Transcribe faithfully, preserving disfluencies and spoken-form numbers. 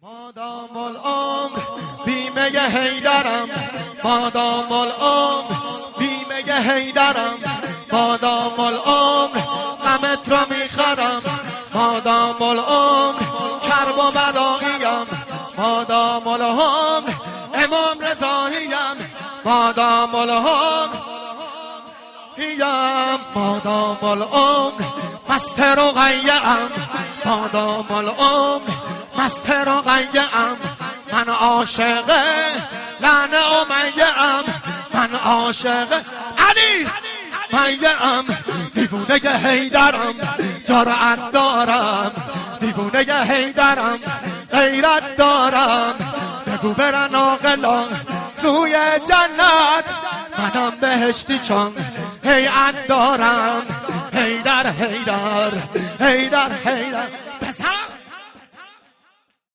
مادام العمر بیمه حیدرم، مادام العمر بیمه حیدرم، مادام العمر غمت را میخرم، مادام العمر کرب و بلاییم، مادام العمر امام رضاییم، مادام العمر هیم، مادام العمر مست رقیه‌ام، مادام العمر مست رقیه‌ام، من عاشق لعن امیه‌ام، من عاشق علی میه‌ام، دیوونه حیدرم جرأت دارم، دیوونه حیدرم غیرت دارم، بگو برن عاقلان سوی جنت، منم بهشتی چون هیئت دارم، حیدر حیدر حیدر حیدر